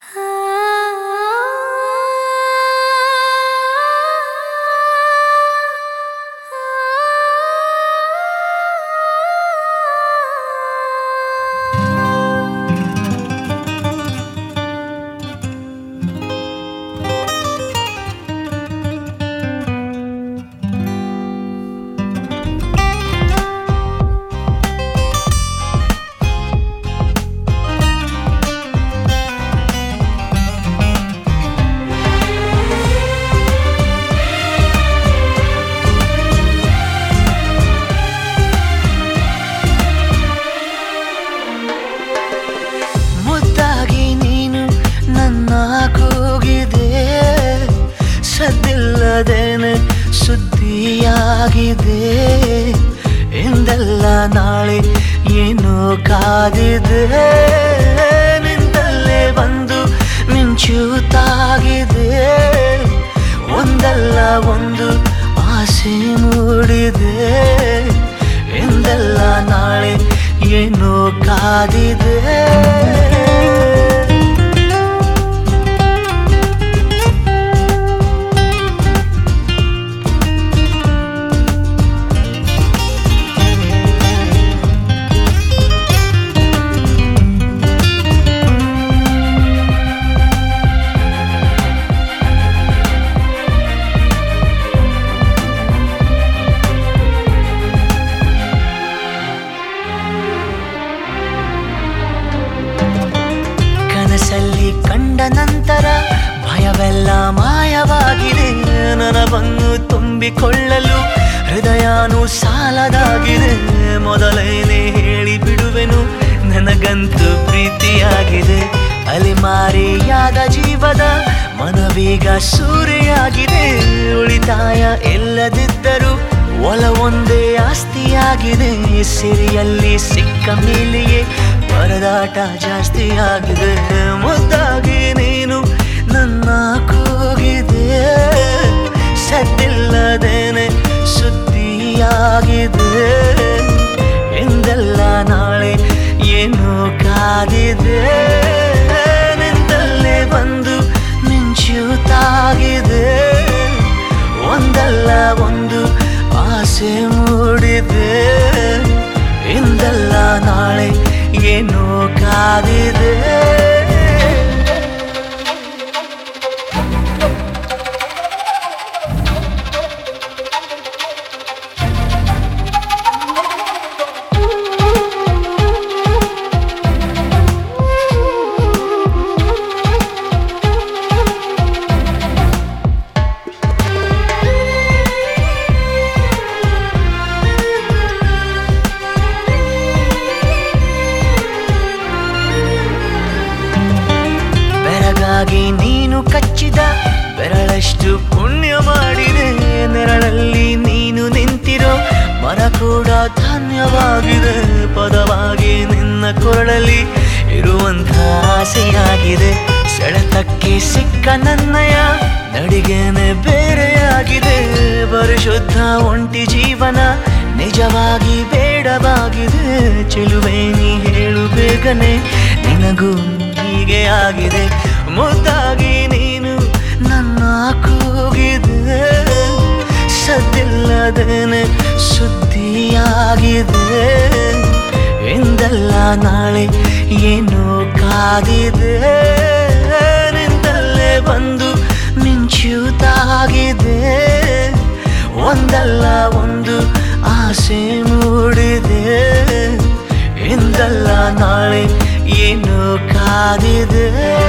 ಸದ್ದಿಲ್ಲದೇನೆ ಸುದ್ದಿಯಾಗಿದೆ ಎಂದೆಲ್ಲ ನಾಳೆ ಏನೋ ಕಾದಿದೆ ನಿಂದಲ್ಲೇ ಬಂದು ಮಿಂಚುತ್ತಾಗಿದೆ ಒಂದಲ್ಲ ಒಂದು ಆಸೆ ಮೂಡಿದೆ ಎಂದೆಲ್ಲ ನಾಳೆ ಏನೋ ಕಾದಿದೆ ಕನಸಲ್ಲಿ ಕಂಡ ನಂತರ ಭಯವೆಲ್ಲ ಮಾಯವಾಗಿದೆ ನನವನ್ನು ತುಂಬಿಕೊಳ್ಳಲು ಹೃದಯನೂ ಸಾಲದಾಗಿದೆ ಮೊದಲೇನೆ ಹೇಳಿ ಬಿಡುವೆನು ನನಗಂತೂ ಪ್ರೀತಿಯಾಗಿದೆ ಅಲೆಮಾರಿಯಾದ ಜೀವದ ಮನವೀಗ ಸೂರೆಯಾಗಿದೆ ಉಳಿತಾಯ ಎಲ್ಲದಿದ್ದರೂ ಒಲವೊಂದೇ ಆಸ್ತಿಯಾಗಿದೆ ಸಿರಿಯಲ್ಲಿ ಸಿಕ್ಕ ಮೇಲೆಯೇ ಪರದಾಟ ಜಾಸ್ತಿಯಾಗಿದೆ ಮುದ್ದಾಗಿ ನೀನು ನನ್ನ ಕೂಗಿದೆ ಸದ್ದಿಲ್ಲದೇನೆ ಸುದ್ದಿಯಾಗಿದೆ ಎಂದೆಲ್ಲ ನಾಳೆ ಏನೋ ಕಾದಿದೆ ನಿಂದಲ್ಲೇ ಬಂದು ಮಿಂಚುತ್ತಾಗಿದೆ ಒಂದಲ್ಲ ಒಂದು ಆಸೆ ಮೂಡಿದೆ ಇಂದೆಲ್ಲ ನಾಳೆ ಏನೋ ಕಾದಿದೆ ನೀನು ಕಚ್ಚಿದ ಬೆರಳಷ್ಟು ಪುಣ್ಯ ಮಾಡಿದೆ ನೆರಳಲ್ಲಿ ನೀನು ನಿಂತಿರೋ ಮರ ಕೂಡ ಧನ್ಯವಾಗಿದೆ ಪದವಾಗಿ ನಿನ್ನ ಕೊರಳಲ್ಲಿ ಇರುವಂಥ ಆಸೆಯಾಗಿದೆ ಸೆಳೆತಕ್ಕೆ ಸಿಕ್ಕ ನನ್ನಯ ನಡಿಗೆನೆ ಬೇರೆಯಾಗಿದೆ ಪರಿಶುದ್ಧ ಒಂಟಿ ಜೀವನ ನಿಜವಾಗಿ ಬೇಡವಾಗಿದೆ ಚೆಲುವೆ ನೀ ಹೇಳು ಬೇಗನೆ ನಿನಗೂ ಹೀಗೆ ಆಗಿದೆ ಮುದ್ದಾಗಿ ನೀನು ನನ್ನ ಕೂಗಿದೆ ಸದ್ದಿಲ್ಲದೇನೆ ಸುದ್ದಿಯಾಗಿದೆ ಎಂದೆಲ್ಲ ನಾಳೆ ಏನೋ ಕಾದಿದೆ ನಿಂದಲ್ಲೇ ಬಂದು ಮಿಂಚುತ್ತಾಗಿದೆ ಒಂದಲ್ಲ ಒಂದು ಆಸೆ ಮೂಡಿದೆ ಎಂದೆಲ್ಲ ನಾಳೆ ಏನೋ ಕಾದಿದೆ